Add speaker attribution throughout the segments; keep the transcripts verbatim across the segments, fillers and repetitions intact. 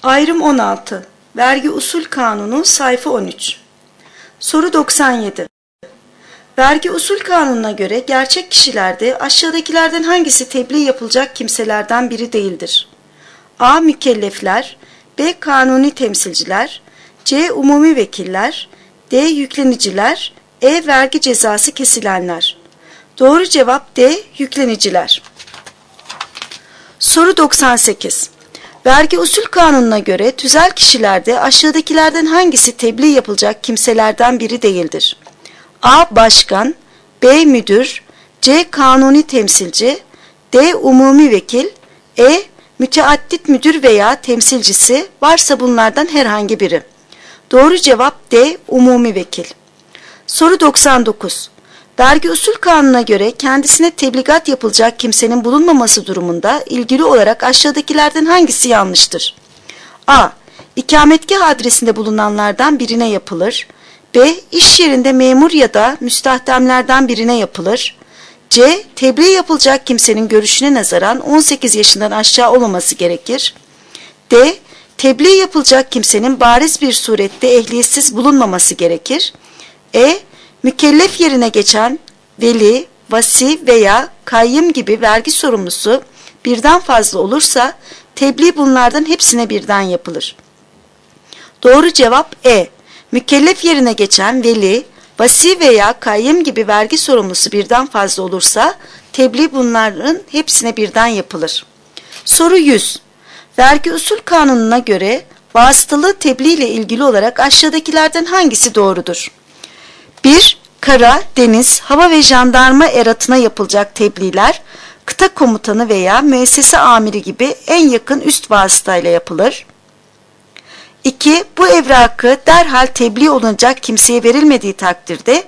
Speaker 1: Ayrım on altı. Vergi Usul Kanunu sayfa on üç. Soru doksan yedi. Vergi Usul Kanunu'na göre gerçek kişilerde aşağıdakilerden hangisi tebliğ yapılacak kimselerden biri değildir? A. Mükellefler, B. Kanuni temsilciler, C. Umumi vekiller, D. Yükleniciler, E. Vergi cezası kesilenler. Doğru cevap D. Yükleniciler. Soru doksan sekiz. Vergi Usul Kanunu'na göre tüzel kişilerde aşağıdakilerden hangisi tebliğ yapılacak kimselerden biri değildir? A. Başkan, B. Müdür, C. Kanuni temsilci, D. Umumi vekil, E. Müteaddit müdür veya temsilcisi, varsa bunlardan herhangi biri. Doğru cevap D. Umumi vekil. Soru doksan dokuz. Vergi Usul Kanunu'na göre kendisine tebligat yapılacak kimsenin bulunmaması durumunda ilgili olarak aşağıdakilerden hangisi yanlıştır? A. İkametgah adresinde bulunanlardan birine yapılır. B. İş yerinde memur ya da müstahdemlerden birine yapılır. C. Tebliğ yapılacak kimsenin görüşüne nazaran on sekiz yaşından aşağı olmaması gerekir. D. Tebliğ yapılacak kimsenin bariz bir surette ehliyetsiz bulunmaması gerekir. E. Mükellef yerine geçen veli, vasi veya kayyım gibi vergi sorumlusu birden fazla olursa tebliğ bunlardan hepsine birden yapılır. Doğru cevap E. Mükellef yerine geçen veli, vasi veya kayyım gibi vergi sorumlusu birden fazla olursa tebliğ bunların hepsine birden yapılır. Soru yüz. Vergi Usul Kanunu'na göre vasıtalı tebliğ ile ilgili olarak aşağıdakilerden hangisi doğrudur? bir. Kara, deniz, hava ve jandarma eratına yapılacak tebliğler, kıta komutanı veya müessese amiri gibi en yakın üst vasıtayla yapılır. iki. Bu evrakı derhal tebliğ olunacak kimseye verilmediği takdirde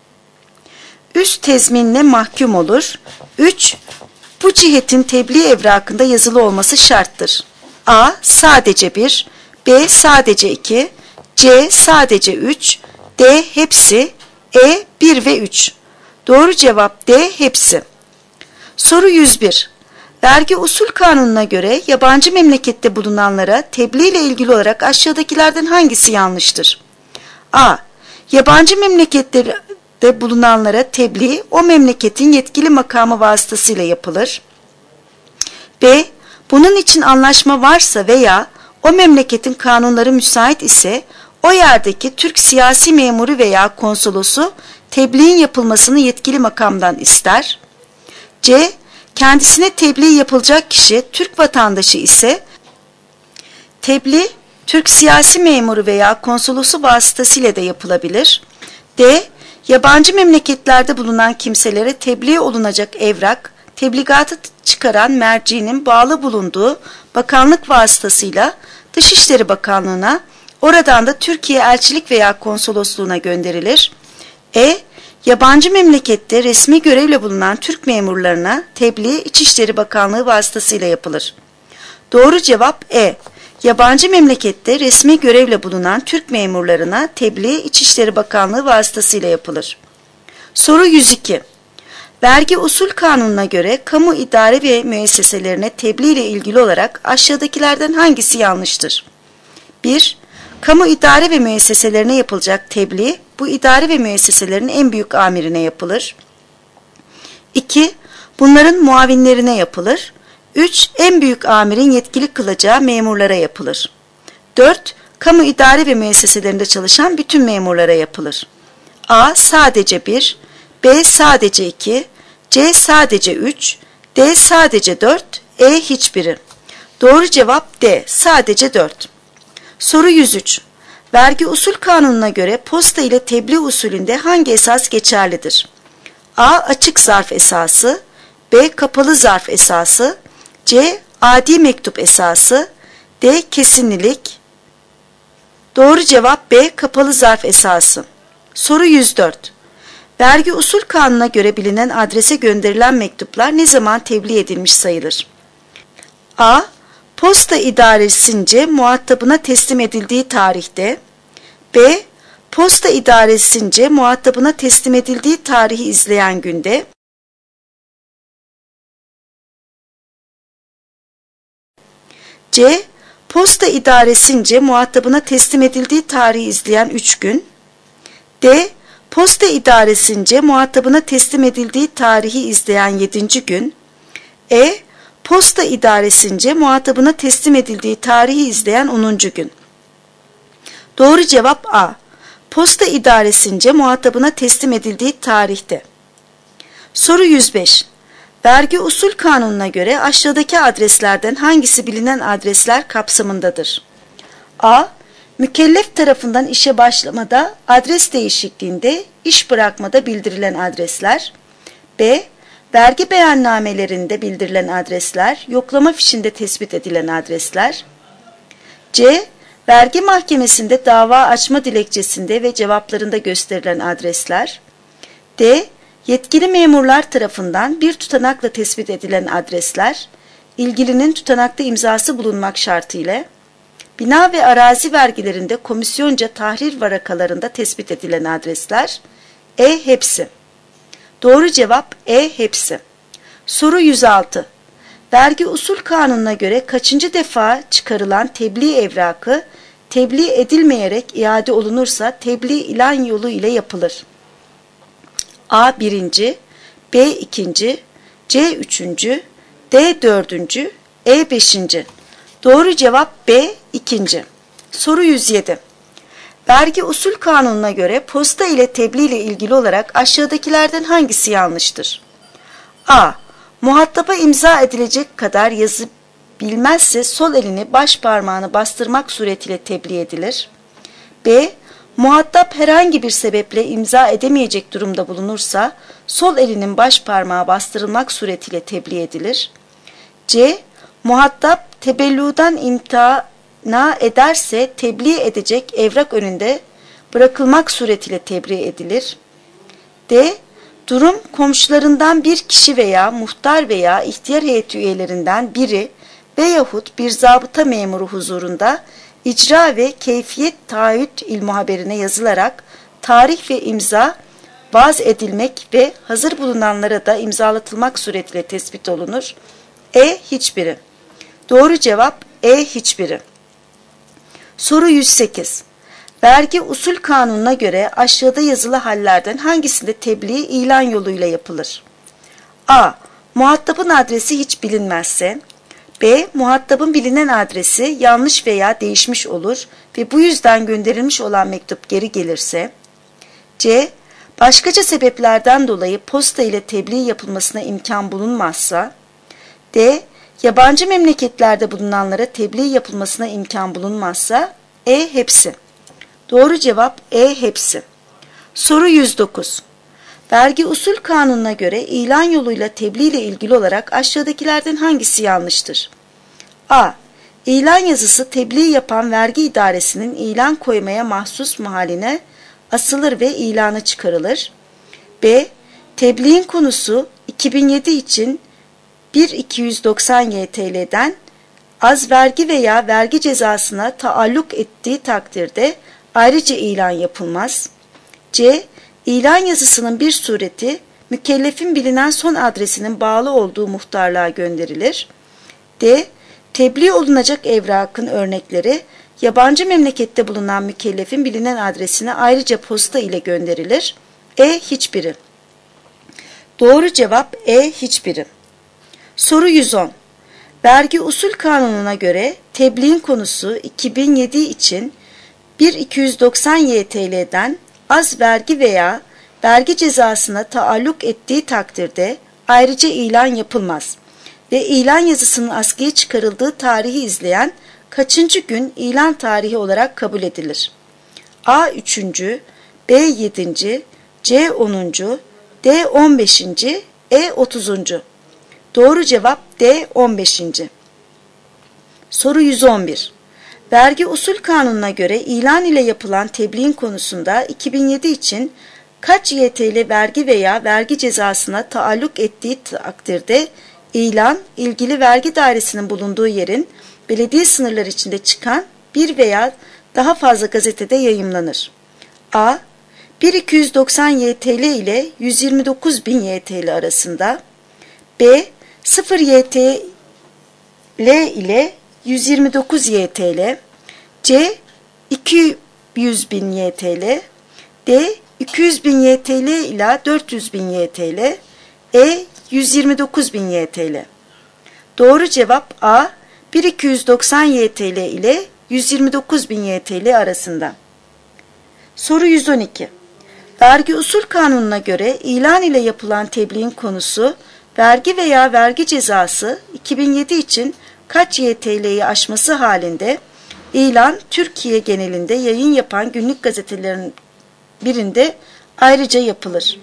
Speaker 1: üst tezminle mahkum olur. üç. Bu cihetin tebliğ evrakında yazılı olması şarttır. A. Sadece bir, B. Sadece iki, C. Sadece üç, D. Hepsi, E. bir ve üç. Doğru cevap D. Hepsi. Soru yüz bir. Vergi Usul Kanunu'na göre yabancı memlekette bulunanlara tebliğ ile ilgili olarak aşağıdakilerden hangisi yanlıştır? A. Yabancı memlekette bulunanlara tebliğ o memleketin yetkili makamı vasıtasıyla yapılır. B. Bunun için anlaşma varsa veya o memleketin kanunları müsait ise o yerdeki Türk siyasi memuru veya konsolosu tebliğin yapılmasını yetkili makamdan ister. C. Kendisine tebliğ yapılacak kişi Türk vatandaşı ise tebliğ Türk siyasi memuru veya konsolosu vasıtasıyla da yapılabilir. D. Yabancı memleketlerde bulunan kimselere tebliğ olunacak evrak, tebligatı çıkaran mercinin bağlı bulunduğu bakanlık vasıtasıyla Dışişleri Bakanlığı'na, oradan da Türkiye elçilik veya konsolosluğuna gönderilir. E. Yabancı memlekette resmi görevle bulunan Türk memurlarına tebliğ İçişleri Bakanlığı vasıtasıyla yapılır. Doğru cevap E. Yabancı memlekette resmi görevle bulunan Türk memurlarına tebliğ İçişleri Bakanlığı vasıtasıyla yapılır. Soru yüz iki. Vergi Usul Kanunu'na göre kamu idare ve müesseselerine tebliğ ile ilgili olarak aşağıdakilerden hangisi yanlıştır? bir. Kamu idare ve müesseselerine yapılacak tebliğ, bu idare ve müesseselerin en büyük amirine yapılır. iki. Bunların muavinlerine yapılır. üç. En büyük amirin yetkili kılacağı memurlara yapılır. dört. Kamu idare ve müesseselerinde çalışan bütün memurlara yapılır. A. Sadece bir, B. Sadece iki, C. Sadece üç, D. Sadece dört, E. Hiçbiri. Doğru cevap D. Sadece dört. Soru yüz üç. Vergi Usul Kanunu'na göre posta ile tebliğ usulünde hangi esas geçerlidir? A. Açık zarf esası, B. Kapalı zarf esası, C. Adi mektup esası, D. Kesinlilik. Doğru cevap B. Kapalı zarf esası. Soru yüz dört. Vergi Usul Kanunu'na göre bilinen adrese gönderilen mektuplar ne zaman tebliğ edilmiş sayılır? A. Posta idaresince muhatabına teslim edildiği tarihte, B. Posta idaresince muhatabına teslim edildiği tarihi izleyen günde, C. Posta idaresince muhatabına teslim edildiği tarihi izleyen üç gün. D. Posta idaresince muhatabına teslim edildiği tarihi izleyen yedinci gün. E. Posta idaresince muhatabına teslim edildiği tarihi izleyen onuncu gün. Doğru cevap A. Posta idaresince muhatabına teslim edildiği tarihte. Soru yüz beş. Vergi usul kanununa göre aşağıdaki adreslerden hangisi bilinen adresler kapsamındadır? A. Mükellef tarafından işe başlamada, adres değişikliğinde, iş bırakmada bildirilen adresler. B. Vergi beyannamelerinde bildirilen adresler, yoklama fişinde tespit edilen adresler. C. Vergi mahkemesinde dava açma dilekçesinde ve cevaplarında gösterilen adresler. D. Yetkili memurlar tarafından bir tutanakla tespit edilen adresler, ilgilinin tutanakta imzası bulunmak şartıyla, bina ve arazi vergilerinde komisyonca tahrir varakalarında tespit edilen adresler. E. Hepsi. Doğru cevap E. Hepsi. Soru yüz altı. Vergi usul kanununa göre kaçıncı defa çıkarılan tebliğ evrakı, tebliğ edilmeyerek iade olunursa tebliğ ilan yolu ile yapılır? A. Birinci, B. ikinci, C. Üçüncü, D. Dördüncü, E. Beşinci. Doğru cevap B. İkinci. Soru yüz yedi. Vergi usul kanununa göre posta ile tebliğ ile ilgili olarak aşağıdakilerden hangisi yanlıştır? A. Muhataba imza edilecek kadar yazı bilmezse sol elini baş parmağını bastırmak suretiyle tebliğ edilir. B. Muhatap herhangi bir sebeple imza edemeyecek durumda bulunursa sol elinin baş parmağı bastırılmak suretiyle tebliğ edilir. C. Muhatap tebelludan imtina ederse tebliğ edecek evrak önünde bırakılmak suretiyle tebliğ edilir. D. Durum komşularından bir kişi veya muhtar veya ihtiyar heyeti üyelerinden biri veyahut bir zabıta memuru huzurunda icra ve keyfiyet taahhüt ilmuhaberine yazılarak tarih ve imza vaz edilmek ve hazır bulunanlara da imzalatılmak suretiyle tespit olunur. E. Hiçbiri. Doğru cevap E. Hiçbiri. Soru yüz sekiz. Vergi usul kanununa göre aşağıda yazılı hallerden hangisinde tebliğ ilan yoluyla yapılır? A. Muhatabın adresi hiç bilinmezse. B. Muhatabın bilinen adresi yanlış veya değişmiş olur ve bu yüzden gönderilmiş olan mektup geri gelirse. C. Başkaca sebeplerden dolayı posta ile tebliğ yapılmasına imkan bulunmazsa. D. Yabancı memleketlerde bulunanlara tebliğ yapılmasına imkan bulunmazsa. E. Hepsi. Doğru cevap E. Hepsi. Soru yüz dokuz. Vergi usul kanununa göre ilan yoluyla tebliğ ile ilgili olarak aşağıdakilerden hangisi yanlıştır? A. İlan yazısı tebliğ yapan vergi idaresinin ilan koymaya mahsus mahaline asılır ve ilanı çıkarılır. B. Tebliğin konusu iki bin yedi için bin iki yüz doksan Y T L'den az vergi veya vergi cezasına taalluk ettiği takdirde ayrıca ilan yapılmaz. C. İlan yazısının bir sureti mükellefin bilinen son adresinin bağlı olduğu muhtarlığa gönderilir. D. Tebliğ olunacak evrakın örnekleri yabancı memlekette bulunan mükellefin bilinen adresine ayrıca posta ile gönderilir. E. Hiçbiri. Doğru cevap E. Hiçbiri. Soru yüz on. Vergi usul kanununa göre tebliğin konusu iki bin yedi için bin iki yüz doksan Y T L'den az vergi veya vergi cezasına taalluk ettiği takdirde ayrıca ilan yapılmaz ve ilan yazısının askıya çıkarıldığı tarihi izleyen kaçıncı gün ilan tarihi olarak kabul edilir? A. üçüncü, B. yedinci, C. onuncu, D. on beşinci, E. otuzuncu. Doğru cevap D. on beşinci. Soru yüz on bir. Vergi usul kanununa göre ilan ile yapılan tebliğin konusunda iki bin yedi için kaç Y T L vergi veya vergi cezasına taalluk ettiği takdirde ilan, ilgili vergi dairesinin bulunduğu yerin belediye sınırları içinde çıkan bir veya daha fazla gazetede yayımlanır? A. bin iki yüz doksan Y T L ile yüz yirmi dokuz bin Y T L arasında. B. sıfır Y T L ile yüz yirmi dokuz Y T L, C iki yüz bin Y T L, D iki yüz bin Y T L ile dört yüz bin Y T L, E yüz yirmi dokuz bin Y T L. Doğru cevap A bin iki yüz doksan Y T L ile yüz yirmi dokuz bin Y T L arasında. Soru yüz on iki. Vergi usul kanununa göre ilan ile yapılan tebliğin konusu vergi veya vergi cezası iki bin yedi için kaç Y T L'yi aşması halinde ilan Türkiye genelinde yayın yapan günlük gazetelerin birinde ayrıca yapılır.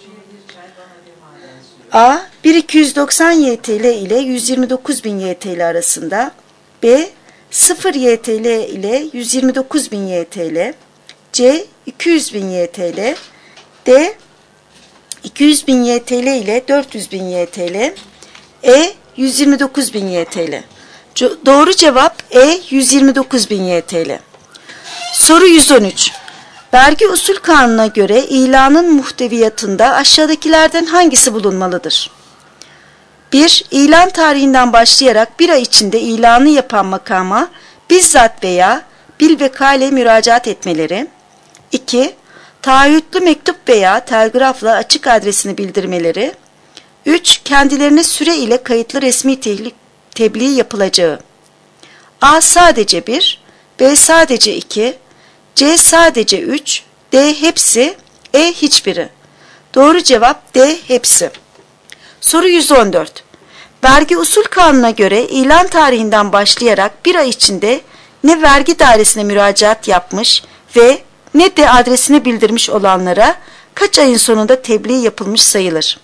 Speaker 1: A bin iki yüz doksan Y T L ile yüz yirmi dokuz bin Y T L arasında, B sıfır Y T L ile yüz yirmi dokuz bin Y T L, C iki yüz bin Y T L, D iki yüz bin Y T L ile dört yüz bin Y T L, E yüz yirmi dokuz bin Y T L. Doğru cevap E yüz yirmi dokuz bin Y T L. Soru yüz on üç. Vergi usul kanununa göre ilanın muhteviyatında aşağıdakilerden hangisi bulunmalıdır? bir. İlan tarihinden başlayarak bir ay içinde ilanı yapan makama bizzat veya bilvekale müracaat etmeleri. iki. Taahhütlü mektup veya telgrafla açık adresini bildirmeleri. üç. Kendilerine süre ile kayıtlı resmi tebliğ yapılacağı. A sadece bir, B sadece iki, C sadece üç, D hepsi, E hiçbiri. Doğru cevap D hepsi. Soru yüz on dört. Vergi usul kanununa göre ilan tarihinden başlayarak bir ay içinde ne vergi dairesine müracaat yapmış ve ne de adresini bildirmiş olanlara kaç ayın sonunda tebliğ yapılmış sayılır?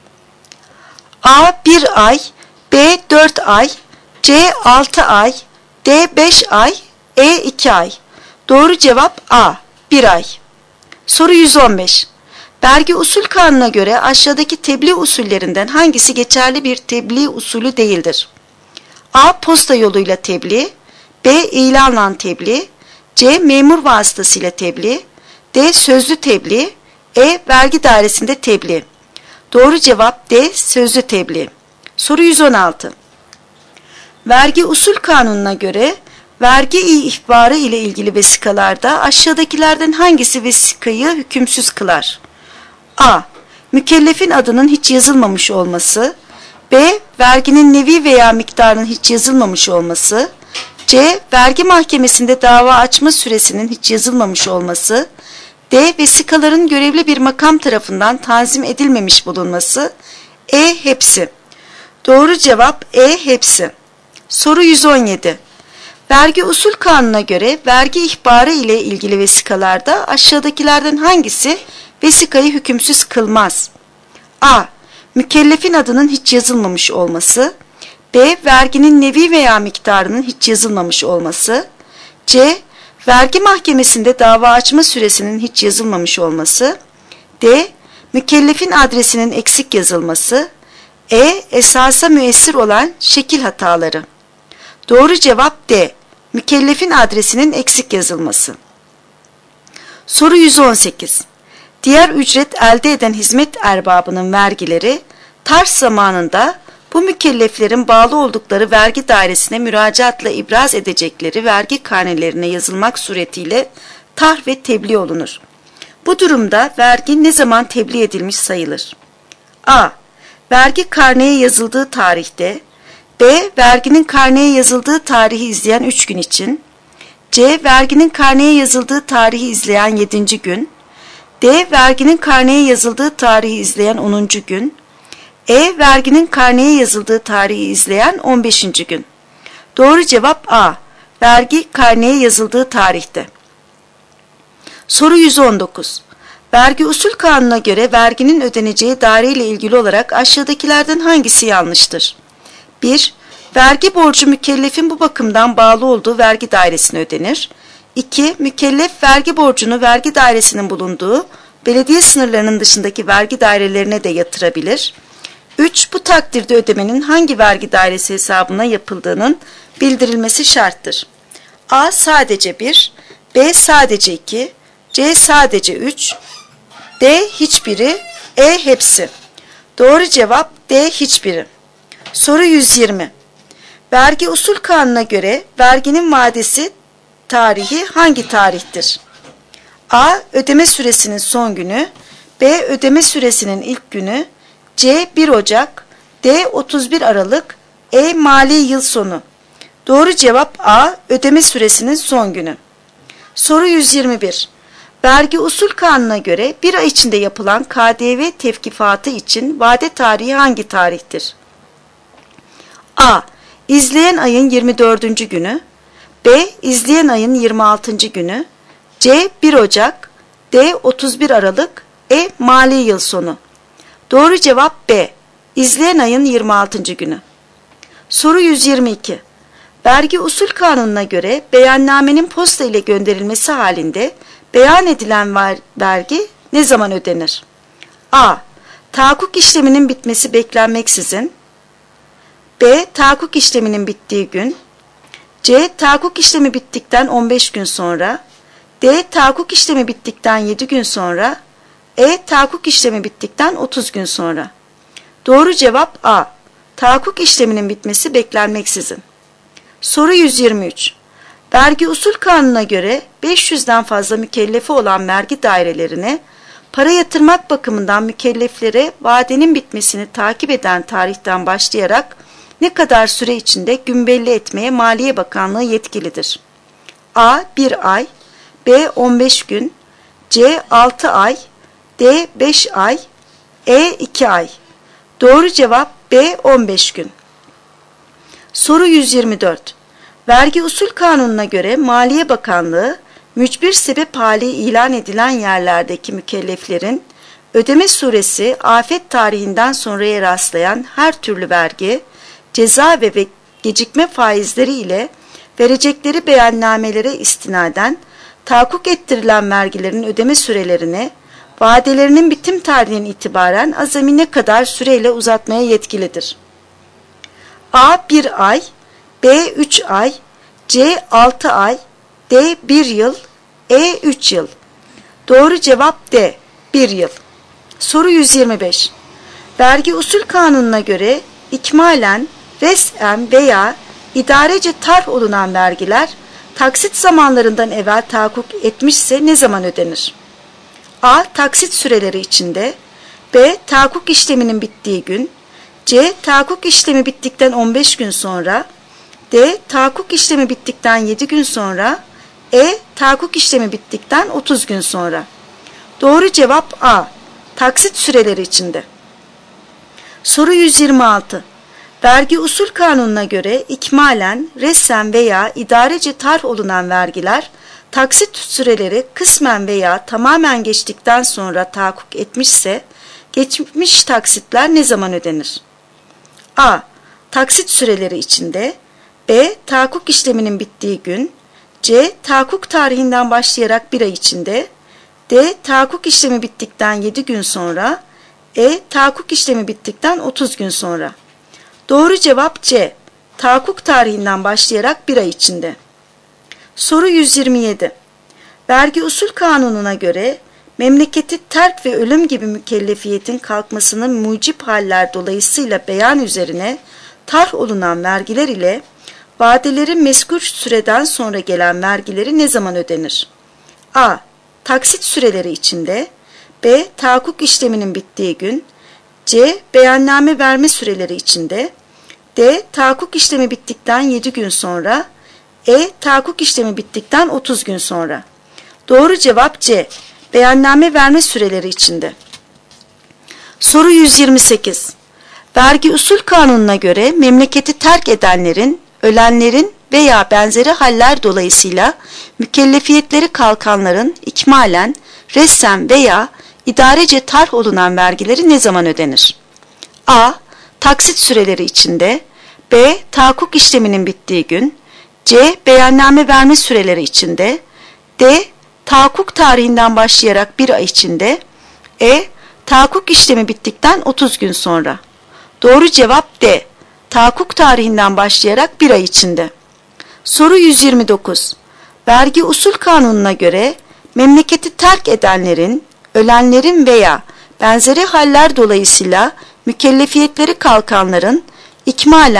Speaker 1: A bir ay, B dört ay, C altı ay, D beş ay, E iki ay. Doğru cevap A bir ay. Soru yüz on beş. Vergi usul kanununa göre aşağıdaki tebliğ usullerinden hangisi geçerli bir tebliğ usulü değildir? A. Posta yoluyla tebliğ, B. İlanla tebliğ, C. Memur vasıtasıyla tebliğ, D. Sözlü tebliğ, E. Vergi dairesinde tebliğ. Doğru cevap D. Sözlü tebliğ. Soru yüz on altı. Vergi usul kanununa göre vergi ihbarı ile ilgili vesikalarda aşağıdakilerden hangisi vesikayı hükümsüz kılar? A. Mükellefin adının hiç yazılmamış olması, B. Verginin nevi veya miktarının hiç yazılmamış olması, C. Vergi mahkemesinde dava açma süresinin hiç yazılmamış olması, D. Vesikaların görevli bir makam tarafından tanzim edilmemiş bulunması, E. Hepsi. Doğru cevap E. Hepsi. Soru yüz on yedi. Vergi usul kanununa göre vergi ihbarı ile ilgili vesikalarda aşağıdakilerden hangisi vesikayı hükümsüz kılmaz? A. Mükellefin adının hiç yazılmamış olması, B. Verginin nevi veya miktarının hiç yazılmamış olması, C. Vergi mahkemesinde dava açma süresinin hiç yazılmamış olması, D. Mükellefin adresinin eksik yazılması, E. Esasa müessir olan şekil hataları. Doğru cevap D. Mükellefin adresinin eksik yazılması. Soru yüz on sekiz. Diğer ücret elde eden hizmet erbabının vergileri tarz zamanında bu mükelleflerin bağlı oldukları vergi dairesine müracaatla ibraz edecekleri vergi karnelerine yazılmak suretiyle tar ve tebliğ olunur. Bu durumda vergi ne zaman tebliğ edilmiş sayılır? A. Vergi karneye yazıldığı tarihte, B. Verginin karneye yazıldığı tarihi izleyen üç gün için, C. Verginin karneye yazıldığı tarihi izleyen yedinci gün, D. Verginin karneye yazıldığı tarihi izleyen onuncu gün, E. Verginin karneye yazıldığı tarihi izleyen on beşinci gün. Doğru cevap A. Vergi karneye yazıldığı tarihte. Soru yüz on dokuz. Vergi usul kanununa göre verginin ödeneceği daire ile ilgili olarak aşağıdakilerden hangisi yanlıştır? bir. Vergi borcu mükellefin bu bakımdan bağlı olduğu vergi dairesine ödenir. iki. Mükellef vergi borcunu vergi dairesinin bulunduğu belediye sınırlarının dışındaki vergi dairelerine de yatırabilir. üç. Bu takdirde ödemenin hangi vergi dairesi hesabına yapıldığının bildirilmesi şarttır. A. Sadece bir, B. Sadece iki, C. Sadece üç, D. Hiçbiri, E. Hepsi. Doğru cevap D. Hiçbiri. Soru yüz yirmi. Vergi usul kanununa göre verginin vadesi tarihi hangi tarihtir? A. Ödeme süresinin son günü, B. Ödeme süresinin ilk günü, C. bir Ocak, D. otuz bir Aralık, E. Mali yıl sonu. Doğru cevap A. Ödeme süresinin son günü. Soru yüz yirmi bir. Vergi usul kanununa göre bir ay içinde yapılan K D V tevkifatı için vade tarihi hangi tarihtir? A. İzleyen ayın yirmi dördüncü günü, B. İzleyen ayın yirmi altıncı günü, C. bir Ocak, D. otuz bir Aralık, E. Mali yıl sonu. Doğru cevap B. İzleyen ayın yirmi altıncı günü. Soru yüz yirmi iki. Vergi usul kanununa göre beyannamenin posta ile gönderilmesi halinde beyan edilen ver, vergi ne zaman ödenir? A. Tahakkuk işleminin bitmesi beklenmeksizin, B. Tahakkuk işleminin bittiği gün, C. Tahakkuk işlemi bittikten on beş gün sonra, D. Tahakkuk işlemi bittikten yedi gün sonra, E. Tahakkuk işlemi bittikten otuz gün sonra. Doğru cevap A. Tahakkuk işleminin bitmesi beklenmeksizin. Soru yüz yirmi üç. Vergi usul kanununa göre beş yüzden fazla mükellefi olan vergi dairelerine para yatırmak bakımından mükelleflere vadenin bitmesini takip eden tarihten başlayarak ne kadar süre içinde gün belli etmeye Maliye Bakanlığı yetkilidir? A. bir ay, B. on beş gün, C. altı ay, D. beş ay, E. iki ay. Doğru cevap B. on beş gün. Soru yüz yirmi dört. Vergi usul kanununa göre Maliye Bakanlığı, mücbir sebep hali ilan edilen yerlerdeki mükelleflerin ödeme süresi afet tarihinden sonraya rastlayan her türlü vergi, ceza ve gecikme faizleri ile verecekleri beyannamelere istinaden tahakkuk ettirilen vergilerin ödeme sürelerini vadelerinin bitim tarihinden itibaren azami ne kadar süreyle uzatmaya yetkilidir? A. bir ay, B. üç ay, C. altı ay, D. bir yıl, E. üç yıl. Doğru cevap D. bir yıl. Soru yüz yirmi beş. Vergi usul kanununa göre ikmalen, resmen veya idarece tarh olunan vergiler taksit zamanlarından evvel tahakkuk etmişse ne zaman ödenir? A. Taksit süreleri içinde, B. Tahakkuk işleminin bittiği gün, C. Tahakkuk işlemi bittikten on beş gün sonra, D. Tahakkuk işlemi bittikten yedi gün sonra, E. Tahakkuk işlemi bittikten otuz gün sonra. Doğru cevap A. Taksit süreleri içinde. Soru yüz yirmi altı. Vergi usul kanununa göre ikmalen, resmen veya idarece tarh olunan vergiler taksit süreleri kısmen veya tamamen geçtikten sonra tahakkuk etmişse geçmiş taksitler ne zaman ödenir? A. Taksit süreleri içinde, B. Tahakkuk işleminin bittiği gün, C. Tahakkuk tarihinden başlayarak bir ay içinde, D. Tahakkuk işlemi bittikten yedi gün sonra, E. Tahakkuk işlemi bittikten otuz gün sonra. Doğru cevap C. Tahakkuk tarihinden başlayarak bir ay içinde. Soru yüz yirmi yedi. Vergi usul kanununa göre memleketi terk ve ölüm gibi mükellefiyetin kalkmasının mucip haller dolayısıyla beyan üzerine tarh olunan vergiler ile vadelerin mezkur süreden sonra gelen vergileri ne zaman ödenir? A. Taksit süreleri içinde, B. Tahakkuk işleminin bittiği gün, C. Beyanname verme süreleri içinde, D. Tahakkuk işlemi bittikten yedi gün sonra, E. Tahakkuk işlemi bittikten otuz gün sonra. Doğru cevap C. Beyanname verme süreleri içinde. Soru yüz yirmi sekiz. Vergi usul kanununa göre memleketi terk edenlerin, ölenlerin veya benzeri haller dolayısıyla mükellefiyetleri kalkanların ikmalen, resmen veya idarece tarh olunan vergileri ne zaman ödenir? A. Taksit süreleri içinde, B. Tahakkuk işleminin bittiği gün, C. Beyanname verme süreleri içinde, D. Tahakkuk tarihinden başlayarak bir ay içinde, E. Tahakkuk işlemi bittikten otuz gün sonra. Doğru cevap D. Tahakkuk tarihinden başlayarak bir ay içinde. Soru yüz yirmi dokuz. Vergi usul kanununa göre memleketi terk edenlerin, ölenlerin veya benzeri haller dolayısıyla mükellefiyetleri kalkanların ikmalen,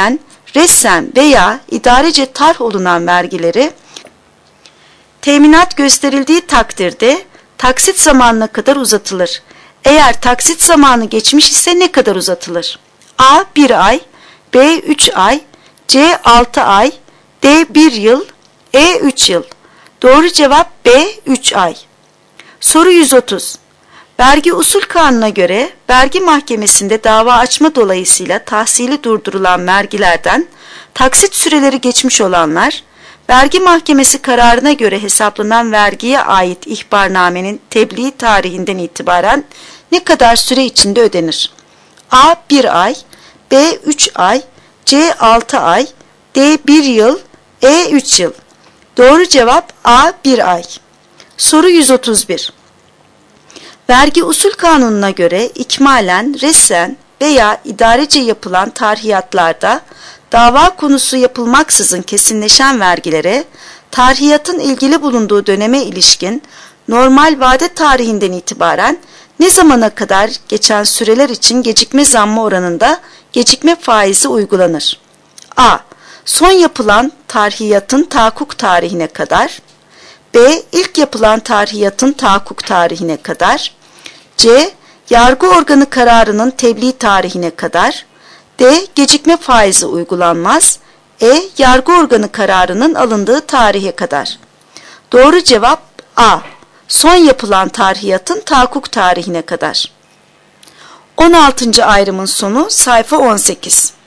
Speaker 1: resen veya idarece tarh olunan vergileri teminat gösterildiği takdirde taksit zamanına kadar uzatılır. Eğer taksit zamanı geçmiş ise ne kadar uzatılır? A. bir ay, B. üç ay, C. altı ay, D. bir yıl, E. üç yıl. Doğru cevap B. üç ay. Soru yüz otuz. Vergi usul kanununa göre vergi mahkemesinde dava açma dolayısıyla tahsili durdurulan vergilerden taksit süreleri geçmiş olanlar, vergi mahkemesi kararına göre hesaplanan vergiye ait ihbarnamenin tebliğ tarihinden itibaren ne kadar süre içinde ödenir? A. bir ay, B. üç ay, C. altı ay, D. bir yıl, E. üç yıl. Doğru cevap A. bir ay. Soru yüz otuz bir. Vergi usul kanununa göre ikmalen, resen veya idarece yapılan tarhiyatlarda dava konusu yapılmaksızın kesinleşen vergilere tarhiyatın ilgili bulunduğu döneme ilişkin normal vade tarihinden itibaren ne zamana kadar geçen süreler için gecikme zammı oranında gecikme faizi uygulanır? A. Son yapılan tarhiyatın tahakkuk tarihine kadar, B. İlk yapılan tarhiyatın tahakkuk tarihine kadar, C. Yargı organı kararının tebliğ tarihine kadar, D. Gecikme faizi uygulanmaz, E. Yargı organı kararının alındığı tarihe kadar. Doğru cevap A. Son yapılan tarhiyatın tahakkuk tarihine kadar. on altıncı ayrımın sonu sayfa on sekiz.